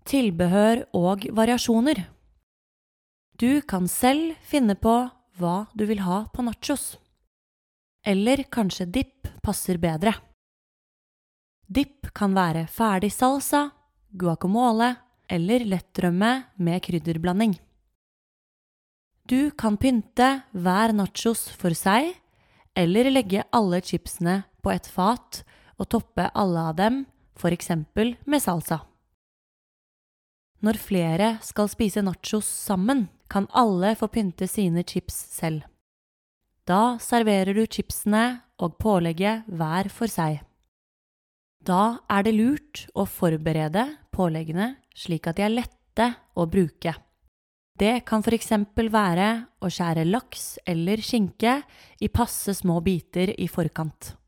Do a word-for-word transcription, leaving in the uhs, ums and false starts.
tilbehør og variasjoner. Du kan selv finne på hva du vil ha på nachos. Eller kanskje dipp passer bedre. Dipp kan være ferdig salsa, guacamole eller lettdrømme med krydderblanding. Du kan pynte hver nachos for seg, eller legge alle chipsene på et fat og toppe alle av dem, for eksempel med salsa. Når flere skal spise nachos sammen, kan alle få pynte sine chips selv. Da serverer du chipsene og pålegget hver for seg. Da er det lurt å forberede påleggene slik at de er lette å bruke. Det kan for eksempel være å skjære laks eller skinke i passe små biter i forkant.